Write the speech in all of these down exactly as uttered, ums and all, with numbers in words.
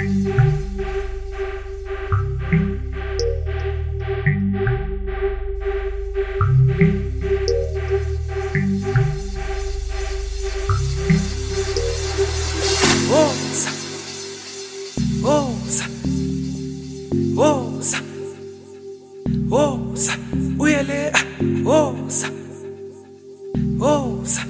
Ouça, ouça, ouça, ouça, uyele, ouça, ouça,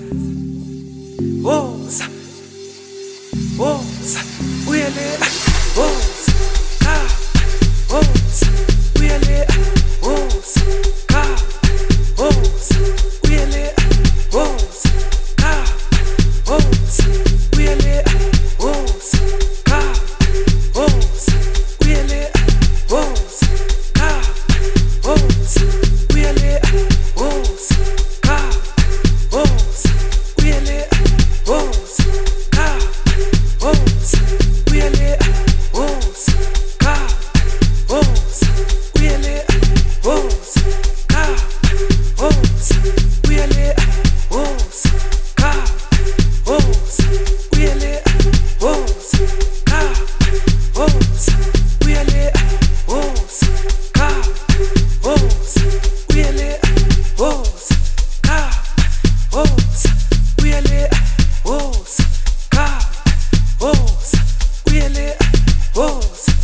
ouça, ouça, uyele, ouça, ah, ouça, uyele, ouça, ah, ouça, uyele, ouça, ah, ouça, uyele, ouça, ah, ouça, uyele, ouça, ah, ouça, uyele, ouça, ah, ouça, uyele, ouça, ah, ouça, uyele, ouça, ah, ouça, uyele, ouça, ah, ouça, uyele, ouça, ah, ouça, uyele, ouça, ah, ouça, uyele, ouça, ah, ouça, uyele, ouça, ah, ouça, uyele, ouça, ah, ouça, uyele, ouça.